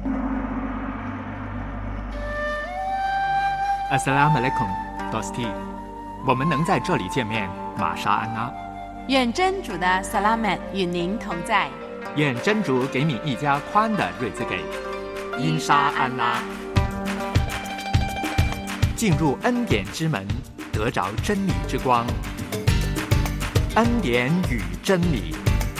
Assalamualaikum, Dosti。我们能在这里见面，玛莎安娜。 愿真主的萨拉曼与您同在。 愿真主给你一家宽的日子给。因沙安拉。进入恩典之门，得着真理之光。恩典与真理。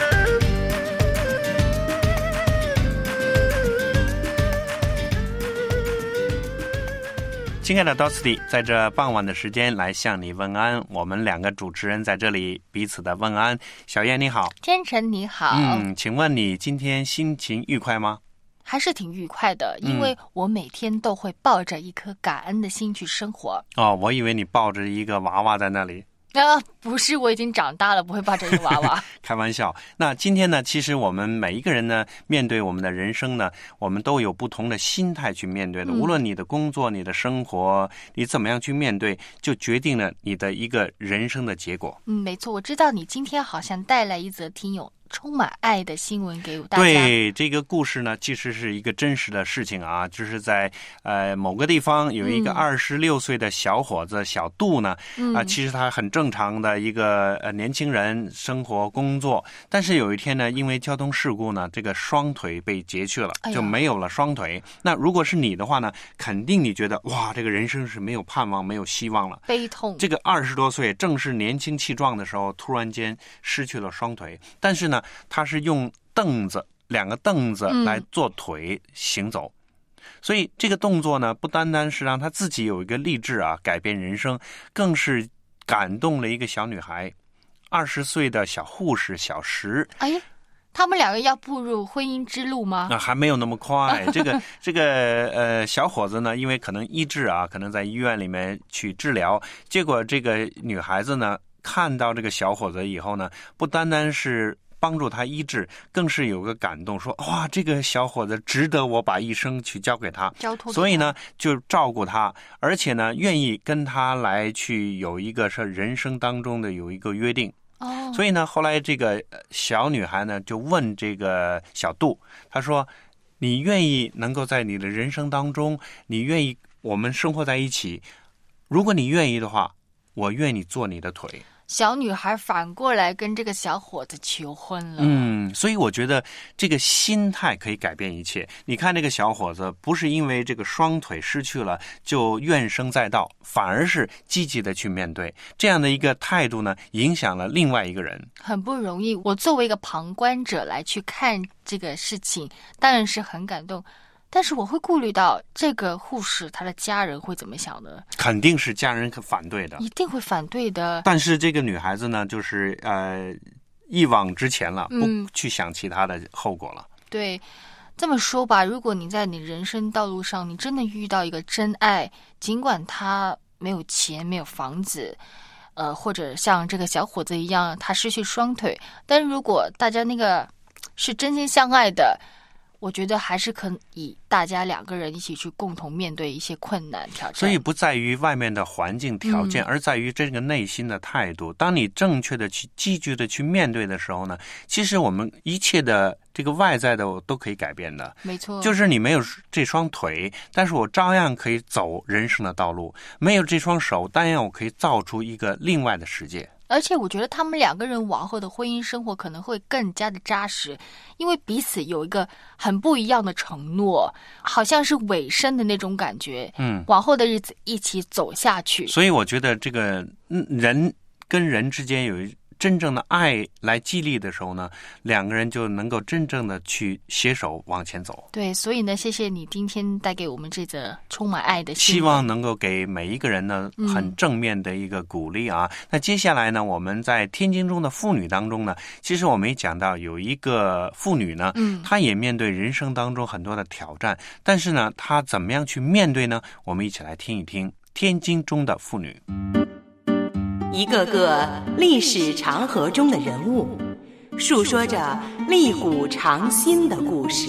亲爱的 Dosti， 在这傍晚的时间来向你问安。我们两个主持人在这里彼此的问安。小燕你好。 天成你好。 请问你今天心情愉快吗？ 还是挺愉快的，因为我每天都会抱着一颗感恩的心去生活。 哦，我以为你抱着一个娃娃在那里。 不是，我已经长大了，不会抱着一个娃娃。 开玩笑。那今天呢，其实我们每一个人呢，面对我们的人生呢，我们都有不同的心态去面对的。无论你的工作、你的生活，你怎么样去面对，就决定了你的一个人生的结果。 没错，我知道你今天好像带来一则挺有充满爱的新闻给大家。 对，这个故事呢，其实是一个真实的事情啊，就是在某个地方有一个26岁的小伙子小杜呢，其实他很正常的一个年轻人生活工作，但是有一天呢，因为交通事故呢，这个双腿被截去了，就没有了双腿。那如果是你的话呢，肯定你觉得哇，这个人生是没有盼望、没有希望了， 悲痛。这个20多岁正是年轻气壮的时候，突然间失去了双腿，但是呢，他是用两个凳子来做腿行走，所以这个动作呢，不单单是让他自己有一个励志啊，改变人生，更是感动了一个小女孩，20岁的小护士小石。 他们两个要步入婚姻之路吗？ 还没有那么快。这个小伙子呢，因为可能医治啊，可能在医院里面去治疗，结果这个女孩子呢，看到这个小伙子以后呢，不单单是帮助他医治，更是有个感动，说哇，这个小伙子值得我把一生去交给他，所以呢就照顾他，而且呢愿意跟他来去有一个是人生当中的有一个约定。所以呢后来这个小女孩呢就问这个小杜，她说你愿意能够在你的人生当中，你愿意我们生活在一起，如果你愿意的话，我愿意做你的腿。 小女孩反过来跟这个小伙子求婚了。 所以我觉得这个心态可以改变一切。你看这个小伙子不是因为这个双腿失去了就怨声载道，反而是积极的去面对，这样的一个态度呢，影响了另外一个人。 很不容易，我作为一个旁观者来去看这个事情，当然是很感动。但是我会顾虑到这个护士他的家人会怎么想呢？ 肯定是家人反对的， 一定会反对的。 但是这个女孩子呢，就是一往直前了，不去想其他的后果了。 对，这么说吧，如果你在你人生道路上，你真的遇到一个真爱，尽管他没有钱、没有房子，或者像这个小伙子一样，他失去双腿，但如果大家那个是真心相爱的，我觉得还是可以大家两个人一起去共同面对一些困难挑战。 所以不在于外面的环境条件，而在于这个内心的态度。当你正确的去积极的去面对的时候呢，其实我们一切的这个外在的都可以改变的。 没错， 就是你没有这双腿，但是我照样可以走人生的道路；没有这双手，当然我可以造出一个另外的世界。 而且我觉得他们两个人往后的婚姻生活可能会更加的扎实，因为彼此有一个很不一样的承诺，好像是尾声的那种感觉。往后的日子一起走下去。 所以我觉得这个人跟人之间有真正的爱来激励的时候呢，两个人就能够真正的去携手往前走。 对，所以呢，谢谢你今天带给我们这则充满爱的新闻， 希望能够给每一个人呢很正面的一个鼓励啊。那接下来呢，我们在天经中的妇女当中呢，其实我们也讲到有一个妇女呢，她也面对人生当中很多的挑战，但是呢，她怎么样去面对呢？我们一起来听一听天经中的妇女。 一个个历史长河中的人物，述说着历古长新的故事。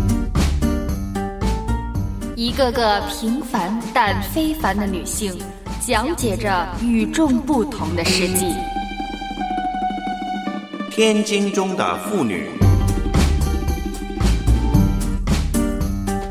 一个个平凡但非凡的女性，讲解着与众不同的世纪。 天经中的妇女。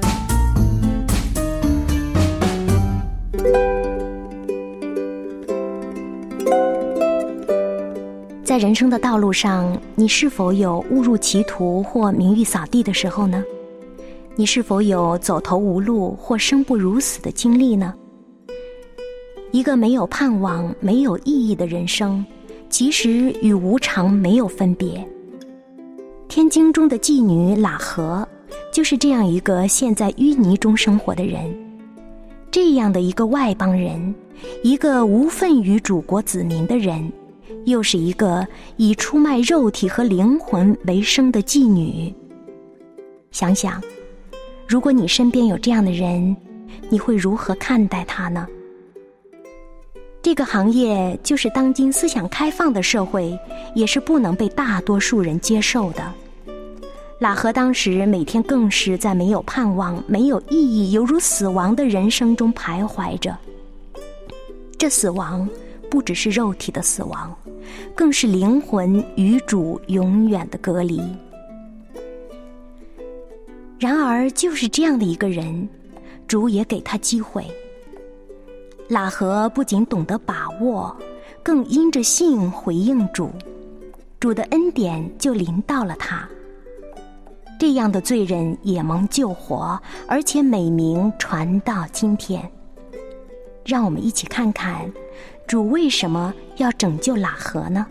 在人生的道路上，你是否有误入歧途或名誉扫地的时候呢？你是否有走投无路或生不如死的经历呢？一个没有盼望、没有意义的人生，其实与无常没有分别。天经中的妓女喇合，就是这样一个陷在淤泥中生活的人。这样的一个外邦人，一个无份于主国子民的人，又是一个以出卖肉体和灵魂为生的妓女。想想，如果你身边有这样的人，你会如何看待他呢？这个行业就是当今思想开放的社会，也是不能被大多数人接受的。喇合当时每天更是在没有盼望、没有意义、犹如死亡的人生中徘徊着。这死亡不只是肉体的死亡，更是灵魂与主永远的隔离。然而就是这样的一个人，主也给他机会。喇合不仅懂得把握，更因着信回应主，主的恩典就临到了他。这样的罪人也蒙救活，而且美名传到今天。让我们一起看看主为什么要拯救喇合呢？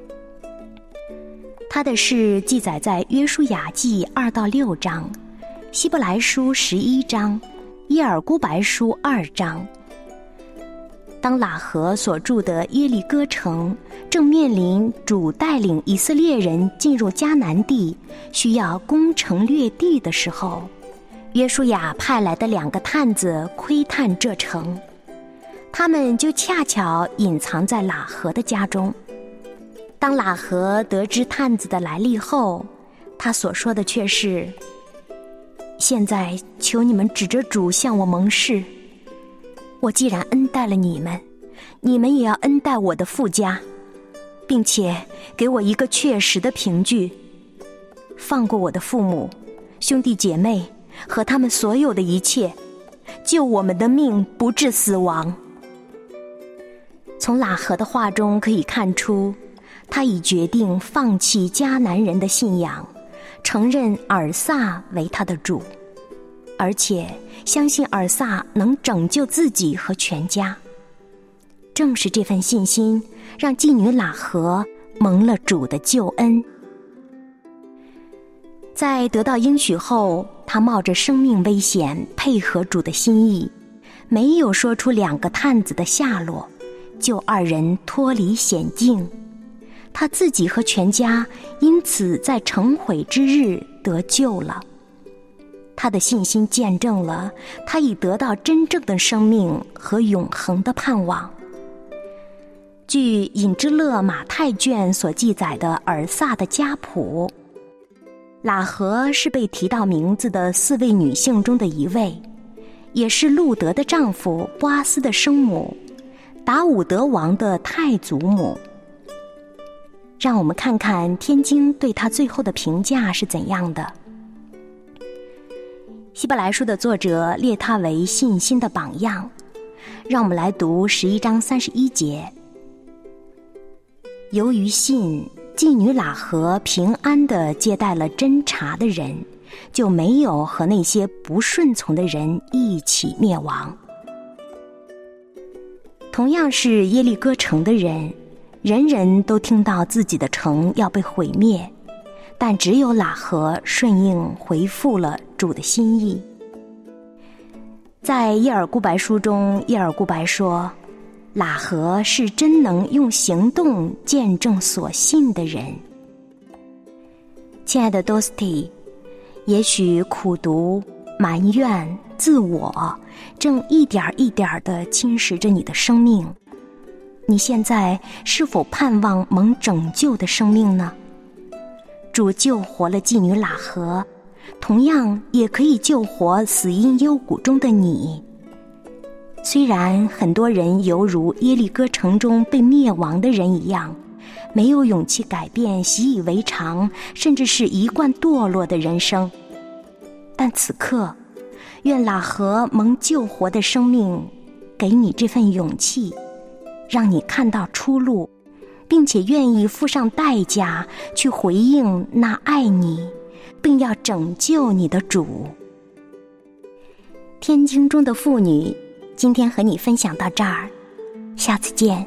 他的事记载在约书亚记2到6章，希伯来书11章，耶尔孤白书2章。当喇合所住的耶利哥城正面临主带领以色列人进入迦南地，需要攻城略地的时候，约书亚派来的2个探子窥探这城，他们就恰巧隐藏在喇合的家中。当喇合得知探子的来历后，他所说的却是：现在求你们指着主向我盟誓，我既然恩待了你们，你们也要恩待我的父家，并且给我一个确实的凭据，放过我的父母、兄弟姐妹和他们所有的一切，救我们的命不致死亡。从喇合的话中可以看出，他已决定放弃迦南人的信仰，承认尔撒为他的主，而且相信尔撒能拯救自己和全家。正是这份信心，让妓女喇合蒙了主的救恩。在得到应许后，他冒着生命危险配合主的心意，没有说出2个探子的下落，救2人脱离险境。他自己和全家因此在城毁之日得救了。他的信心见证了他已得到真正的生命和永恒的盼望。据引之勒马太卷所记载的尔撒的家谱，喇合是被提到名字的4位女性中的一位，也是路德的丈夫波阿斯的生母，达伍德王的太祖母。让我们看看天经对他最后的评价是怎样的。希伯来书的作者列他为信心的榜样。让我们来读11章31节。由于信，妓女喇合平安地接待了侦查的人，就没有和那些不顺从的人一起灭亡。同样是耶利哥城的人，人人都听到自己的城要被毁灭，但只有喇合顺应回复了主的心意。在耶尔孤白书中，耶尔孤白说，喇合是真能用行动见证所信的人。亲爱的 Dosti， 也许苦读、埋怨、自我正一点一点地侵蚀着你的生命，你现在是否盼望蒙拯救的生命呢？主救活了妓女喇合，同样也可以救活死荫幽谷中的你。虽然很多人犹如耶利哥城中被灭亡的人一样，没有勇气改变习以为常甚至是一贯堕落的人生，但此刻愿喇合蒙救活的生命给你这份勇气，让你看到出路， 并且愿意付上代价去回应那爱你并要拯救你的主。天经中的妇女，今天和你分享到这儿，下次见。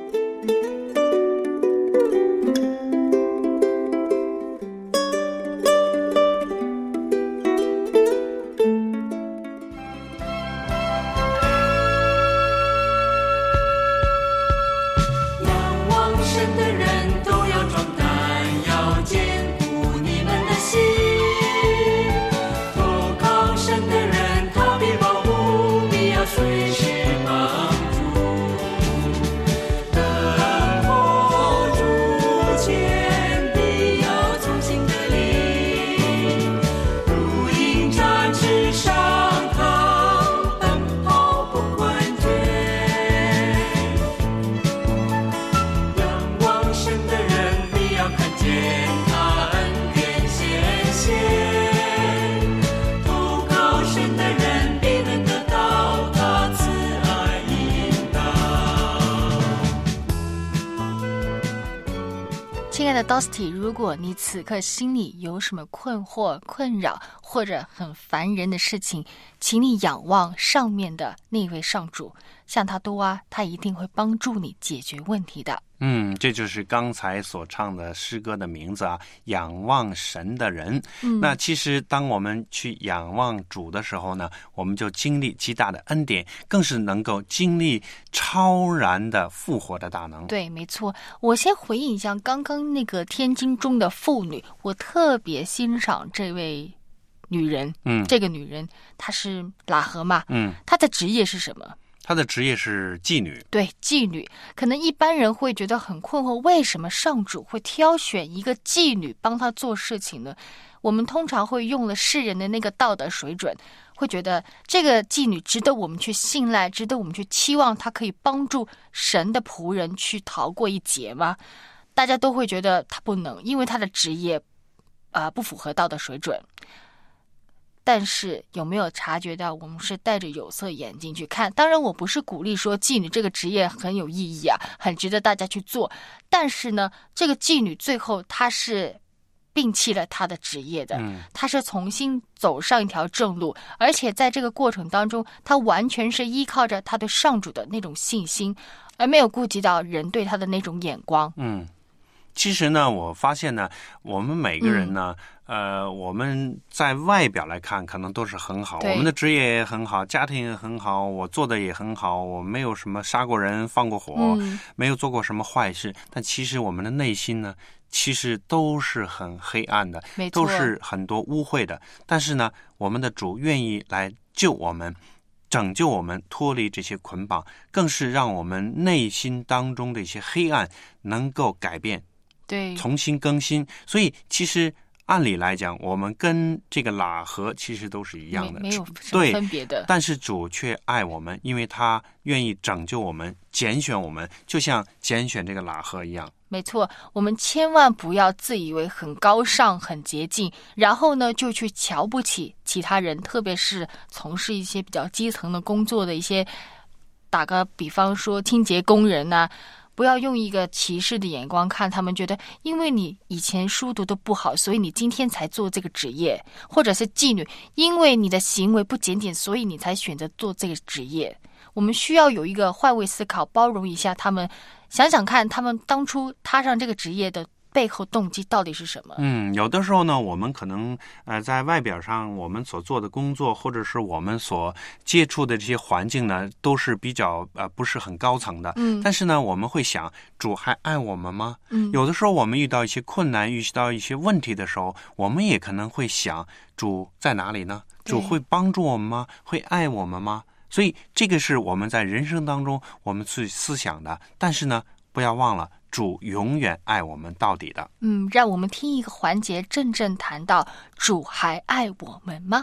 亲爱的 Dusty， 如果你此刻心里有什么困惑、困扰或者很烦人的事情，请你仰望上面的那位上主，向他多啊，他一定会帮助你解决问题的。 这就是刚才所唱的诗歌的名字啊，仰望神的人。那其实当我们去仰望主的时候呢，我们就经历极大的恩典，更是能够经历超然的复活的大能。 对，没错。我先回应一下刚刚那个天经中的妇女，我特别欣赏这位女人。这个女人她是喇合嘛。她的职业是什么？ 她的职业是妓女。 对，妓女。可能一般人会觉得很困惑，为什么上主会挑选一个妓女帮他做事情呢？我们通常会用了世人的那个道德水准，会觉得这个妓女值得我们去信赖，值得我们去期望她可以帮助神的仆人去逃过一劫吗？大家都会觉得她不能，因为她的职业不符合道德水准。但是有没有察觉到我们是戴着有色眼镜去看？当然我不是鼓励说妓女这个职业很有意义啊，很值得大家去做，但是呢，这个妓女最后她是摒弃了她的职业的，她是重新走上一条正路，而且在这个过程当中，她完全是依靠着她对上主的那种信心，而没有顾及到人对她的那种眼光。 其实呢，我发现呢，我们每个人呢，我们在外表来看可能都是很好，我们的职业也很好，家庭也很好，我做的也很好，我没有什么杀过人、放过火，没有做过什么坏事。但其实我们的内心呢，其实都是很黑暗的，都是很多污秽的。但是呢，我们的主愿意来救我们，拯救我们脱离这些捆绑，更是让我们内心当中的一些黑暗能够改变，对，重新更新。所以其实按理来讲，我们跟这个喇合其实都是一样的， 没有什么分别的。 但是主却爱我们，因为他愿意拯救我们，拣选我们，就像拣选这个喇合一样。 没错，我们千万不要自以为很高尚、很洁净，然后呢就去瞧不起其他人，特别是从事一些比较基层的工作的一些，打个比方说清洁工人啊，不要用一个歧视的眼光看他们，觉得因为你以前书读得不好，所以你今天才做这个职业，或者是妓女，因为你的行为不检点，所以你才选择做这个职业。我们需要有一个换位思考，包容一下他们，想想看他们当初踏上这个职业的背后动机到底是什么？ 有的时候呢，我们可能在外表上我们所做的工作，或者是我们所接触的这些环境呢，都是比较不是很高层的。但是呢，我们会想，主还爱我们吗？有的时候我们遇到一些困难，遇到一些问题的时候，我们也可能会想，主在哪里呢？主会帮助我们吗？会爱我们吗？所以这个是我们在人生当中我们去思想的。但是呢，不要忘了，主永远爱我们到底的。 让我们听一个环节，真正谈到主还爱我们吗？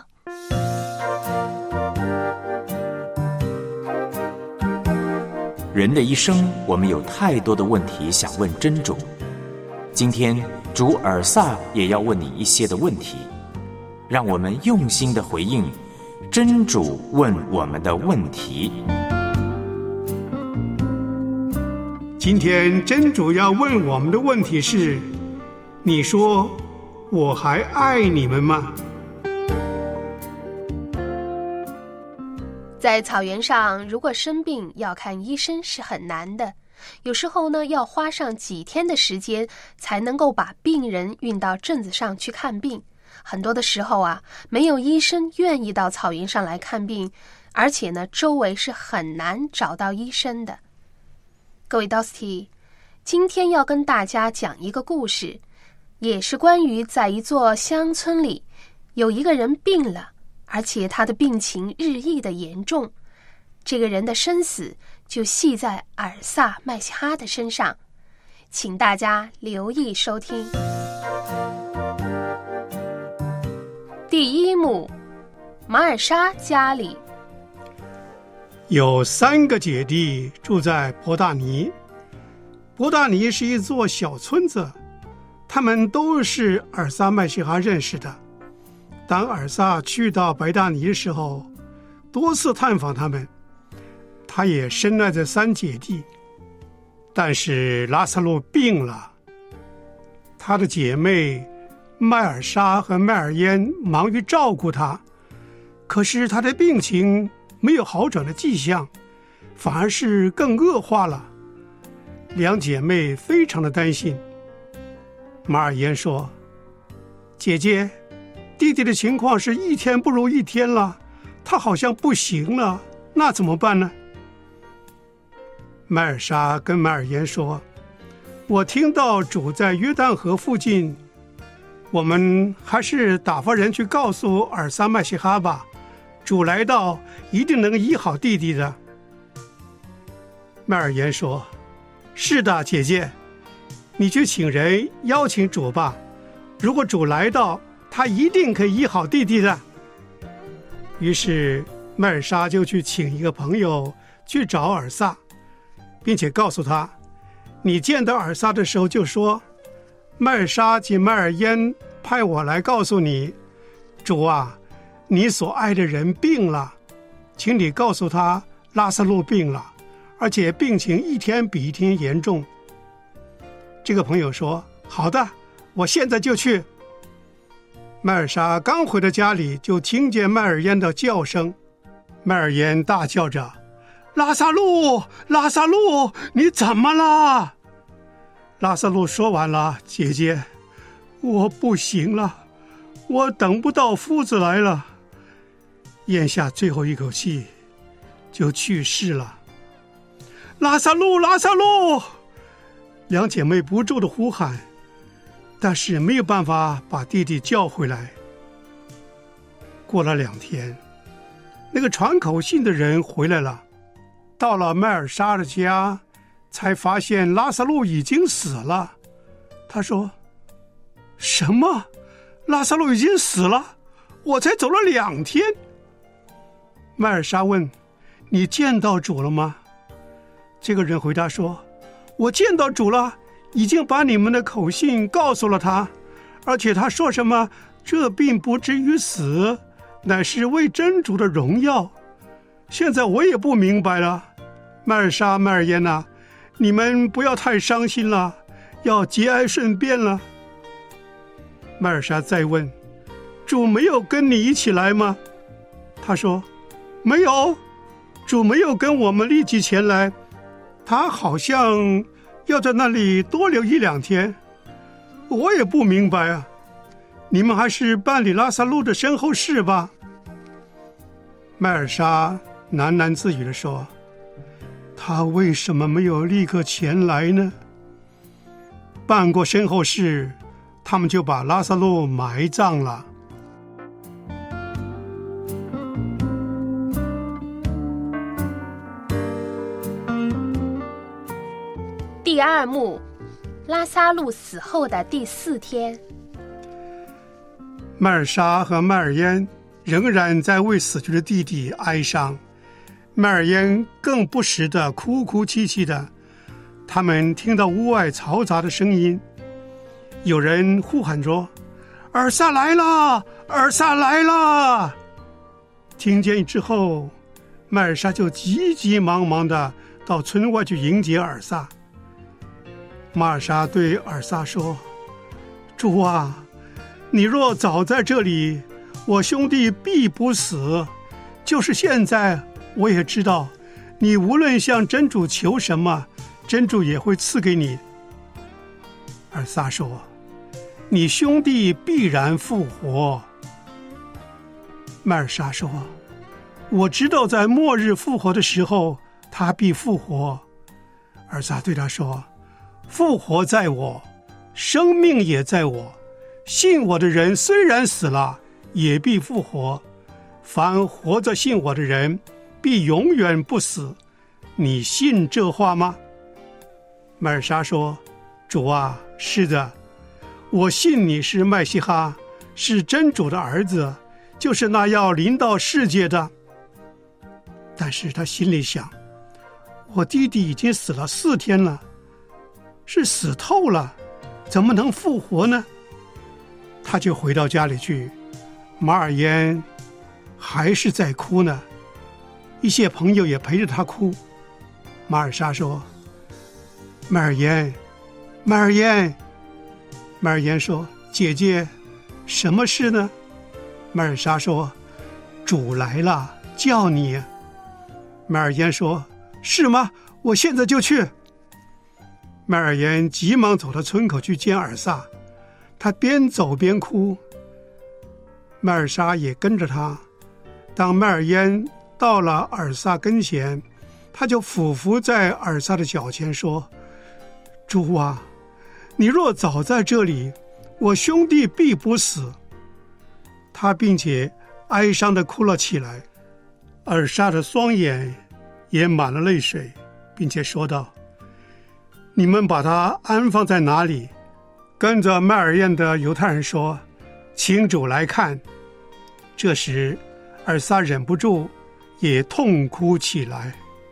人的一生，我们有太多的问题想问真主。今天主尔萨也要问你一些的问题，让我们用心的回应真主问我们的问题。 今天真主要问我们的问题是：你说我还爱你们吗？ 在草原上，如果生病要看医生是很难的，有时候呢要花上几天的时间才能够把病人运到镇子上去看病。很多的时候啊，没有医生愿意到草原上来看病，而且呢周围是很难找到医生的。各位 Dosty， 今天要跟大家讲一个故事，也是关于在一座乡村里有一个人病了，而且他的病情日益的严重，这个人的生死就系在尔萨麦西哈的身上。请大家留意收听。第一幕，马尔莎家里。 有3个姐弟住在伯大尼。伯大尼是一座小村子，他们都是尔萨麦西哈认识的。当尔萨去到伯大尼的时候，多次探访他们。他也深爱着3姐弟，但是拉萨路病了。他的姐妹麦尔莎和麦尔烟忙于照顾他，可是他的病情没有好转的迹象，反而是更恶化了。2姐妹非常的担心。马尔烟说：姐姐，弟弟的情况是一天不如一天了，他好像不行了，那怎么办呢？麦尔莎跟马尔烟说：我听到主在约旦河附近，我们还是打发人去告诉尔萨麦西哈吧，主来到一定能医好弟弟的。麦尔烟说：是的，姐姐，你去请人邀请主吧，如果主来到，他一定可以医好弟弟的。于是麦尔莎就去请一个朋友去找尔萨，并且告诉他：你见到尔萨的时候就说，麦尔莎及麦尔烟派我来告诉你，主啊，你所爱的人病了，请你告诉他拉萨路病了，而且病情一天比一天严重。这个朋友说：好的，我现在就去。麦尔莎刚回到家里，就听见麦尔烟的叫声。麦尔烟大叫着：拉萨路，拉萨路，你怎么了？拉萨路说完了：姐姐，我不行了，我等不到夫子来了，咽下最后一口气就去世了。拉萨路，拉萨路！2姐妹不住地呼喊，但是没有办法把弟弟叫回来。过了2天，那个传口信的人回来了，到了麦尔莎的家，才发现拉萨路已经死了。他说：什么？拉萨路已经死了？我才走了2天。麦尔莎问：你见到主了吗？这个人回答说：我见到主了，已经把你们的口信告诉了他，而且他说什么，这并不至于死，乃是为真主的荣耀。现在我也不明白了。麦尔莎、麦尔烟呐，你们不要太伤心了，要节哀顺变了。麦尔莎再问：主没有跟你一起来吗？他说：没有，主没有跟我们立即前来，他好像要在那里多留1-2天。我也不明白啊，你们还是办理拉萨路的身后事吧。麦尔莎喃喃自语地说：他为什么没有立刻前来呢？办过身后事，他们就把拉萨路埋葬了。 第2幕，拉萨路死后的第4天。 麦尔莎和麦尔烟仍然在为死去的弟弟哀伤，麦尔烟更不时地哭哭泣泣的。他们听到屋外嘈杂的声音，有人呼喊着：尔萨来了，尔萨来了！听见之后，麦尔莎就急急忙忙地到村外去迎接尔萨。 马尔莎对尔撒说：主啊，你若早在这里，我兄弟必不死。就是现在，我也知道，你无论向真主求什么，真主也会赐给你。尔撒说：你兄弟必然复活。麦尔莎说：我知道在末日复活的时候，他必复活。尔撒对他说：复活在我，生命也在我，信我的人虽然死了，也必复活。凡活着信我的人，必永远不死。你信这话吗？麦尔莎说：主啊，是的，我信你是麦西哈，是真主的儿子，就是那要临到世界的。但是他心里想，我弟弟已经死了4天了，是死透了，怎么能复活呢？他就回到家里去，马尔烟还是在哭呢，一些朋友也陪着他哭。马尔莎说：麦尔烟，麦尔烟。麦尔烟说：姐姐，什么事呢？麦尔莎说：主来了，叫你。麦尔烟说：是吗？我现在就去。麦尔烟急忙走到村口去见尔撒，他边走边哭，麦尔莎也跟着他。当麦尔烟到了尔撒跟前，他就俯伏在尔撒的脚前说：主啊，你若早在这里，我兄弟必不死。他并且哀伤地哭了起来，尔撒的双眼也满了泪水，并且说道：你们把他安放在哪里？跟着麦尔燕的犹太人说：请主来看。这时尔撒忍不住也痛哭起来。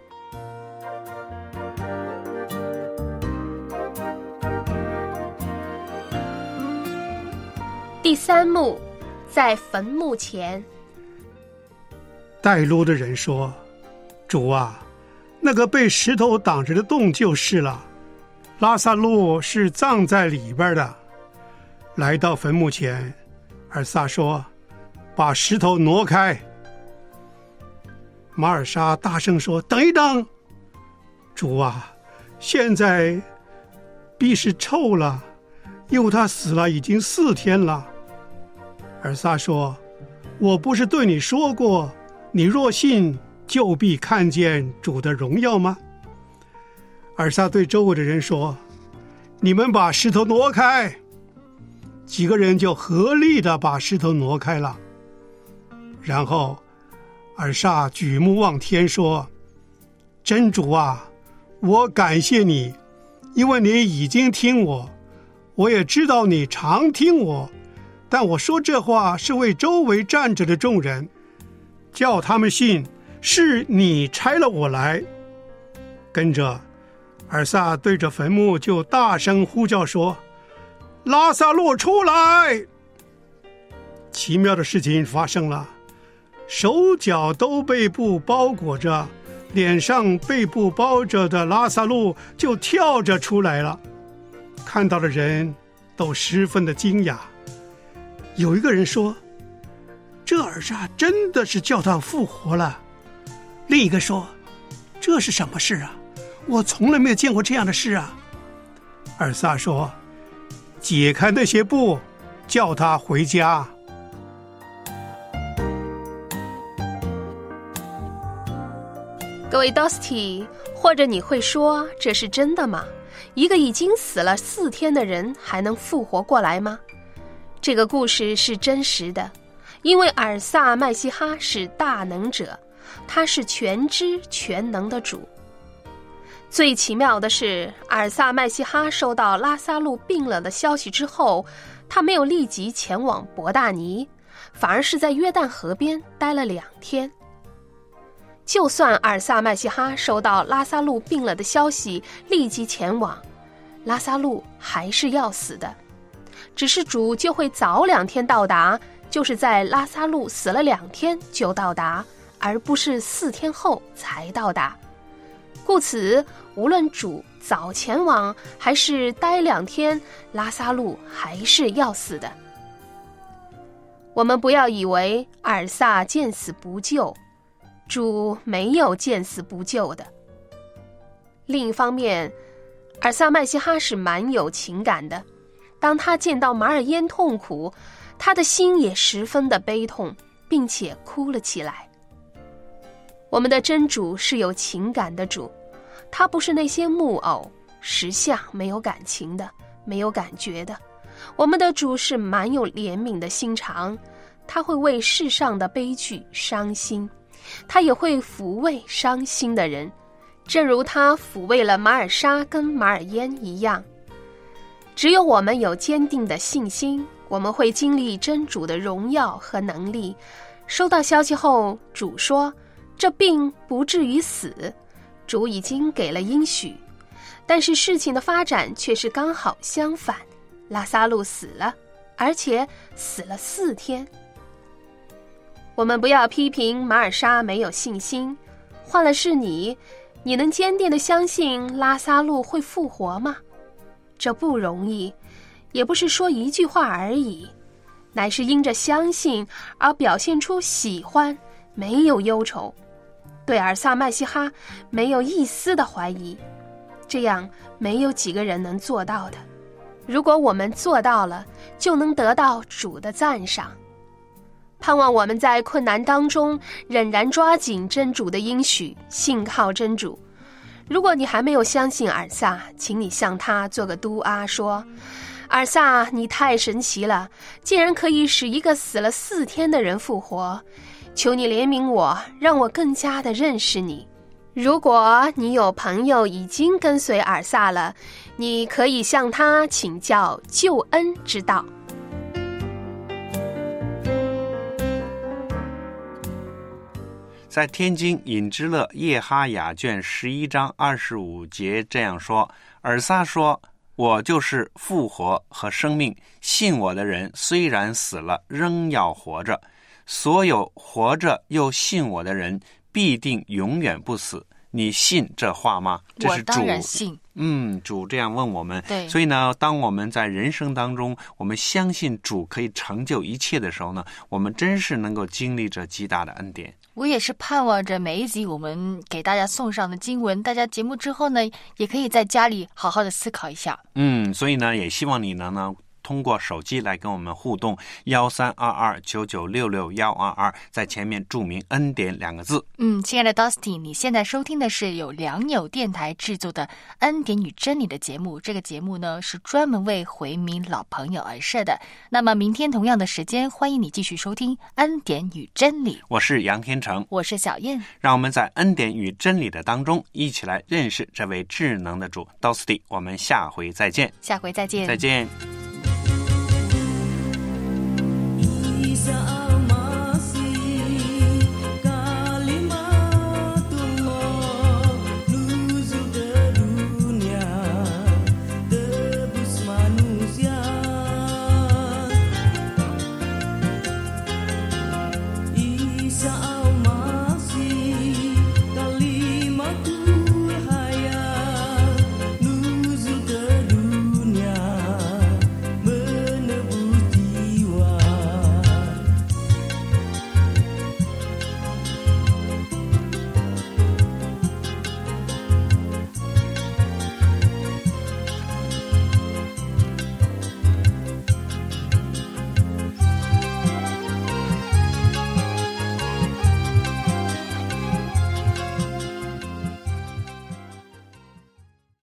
第3幕，在坟墓前。 带路的人说：主啊，那个被石头挡着的洞就是了，拉萨路是葬在里边的。来到坟墓前，尔撒说：把石头挪开。马尔莎大声说：等一等，主啊，现在必是臭了，因为他死了已经4天了。尔撒说：我不是对你说过，你若信，就必看见主的荣耀吗？尔撒对周围的人说：你们把石头挪开。几个人就合力地把石头挪开了。然后尔撒举目望天说：真主啊，我感谢你，因为你已经听我，我也知道你常听我，但我说这话是为周围站着的众人，叫他们信是你差了我来。跟着尔撒对着坟墓就大声呼叫说：拉撒路出来！奇妙的事情发生了，手脚都被布包裹着，脸上被布包着的拉撒路就跳着出来了。看到的人都十分的惊讶。有一个人说：这尔撒真的是叫他复活了。另一个说：这是什么事啊？我从来没有见过这样的事啊。尔撒说：解开那些布，叫他回家。 各位 Dosty， 或者你会说这是真的吗？一个已经死了4天的人还能复活过来吗？这个故事是真实的，因为尔撒麦西哈是大能者，他是全知全能的主。最奇妙的是，尔撒麦西哈收到拉撒路病了的消息之后，他没有立即前往伯大尼，反而是在约旦河边待了2天。就算尔撒麦西哈收到拉撒路病了的消息立即前往，拉撒路还是要死的，只是主就会早2天到达，就是在拉撒路死了2天就到达，而不是4天后才到达。故此无论主早前往还是待2天，拉撒路还是要死的。我们不要以为尔撒见死不救，主没有见死不救的。另一方面，尔撒麦西哈是蛮有情感的，当他见到马尔耶痛苦，他的心也十分的悲痛，并且哭了起来。我们的真主是有情感的主，他不是那些木偶石像，没有感情的，没有感觉的。我们的主是蛮有怜悯的心肠，他会为世上的悲剧伤心，他也会抚慰伤心的人，正如他抚慰了马尔沙跟马尔耶一样。只有我们有坚定的信心，我们会经历真主的荣耀和能力。收到消息后，主说这病不至于死，主已经给了应许。但是事情的发展却是刚好相反，拉撒路死了，而且死了4天。我们不要批评马尔沙没有信心，换了是你能坚定地相信拉撒路会复活吗？这不容易，也不是说一句话而已，乃是因着相信而表现出喜欢，没有忧愁，对尔撒麦西哈没有一丝的怀疑。这样没有几个人能做到的。如果我们做到了，就能得到主的赞赏。盼望我们在困难当中仍然抓紧真主的应许，信靠真主。如果你还没有相信尔撒，请你向他做个嘟啊，说：尔撒，你太神奇了，竟然可以使一个死了4天的人复活，求你怜悯我，让我更加的认识你。如果你有朋友已经跟随尔撒了，你可以向他请教救恩之道。 在天津隐之勒叶哈雅卷11章25节这样说：尔撒说，我就是复活和生命，信我的人虽然死了，仍要活着。所有活着又信我的人，必定永远不死。你信这话吗？这是主， 我当然信。 主这样问我们。 对， 所以呢，当我们在人生当中，我们相信主可以成就一切的时候呢，我们真是能够经历着极大的恩典。 我也是盼望着每一集我们给大家送上的经文，大家节目之后呢，也可以在家里好好的思考一下。 所以呢，也希望你呢通过手机来跟我们互动，132299662122，在前面注明恩典2个字。 亲爱的 Dusty， 你现在收听的是由良友电台制作的恩典与真理的节目，这个节目呢是专门为回民老朋友而设的。那么明天同样的时间，欢迎你继续收听恩典与真理。 我是杨天成， 我是小燕， 让我们在恩典与真理的当中一起来认识这位智能的主 Dusty。 我们下回再见。 下回再见。 再见。